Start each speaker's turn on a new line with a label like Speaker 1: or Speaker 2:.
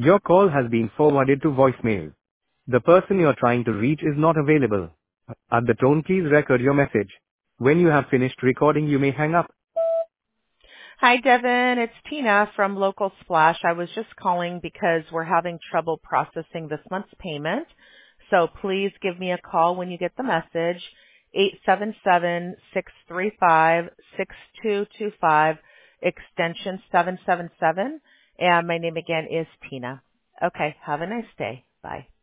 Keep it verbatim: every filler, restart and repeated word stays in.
Speaker 1: Your call has been forwarded to voicemail. The person you're trying to reach is not available. At the tone, please record your message. When you have finished recording, you may hang up.
Speaker 2: Hi, Devin. It's Tina from Local Splash. I was just calling because we're having trouble processing this month's payment. So please give me a call when you get the message. eight seven seven, six three five, six two two five, extension seven seven seven. And my name again is Tina. Okay. Have a nice day. Bye.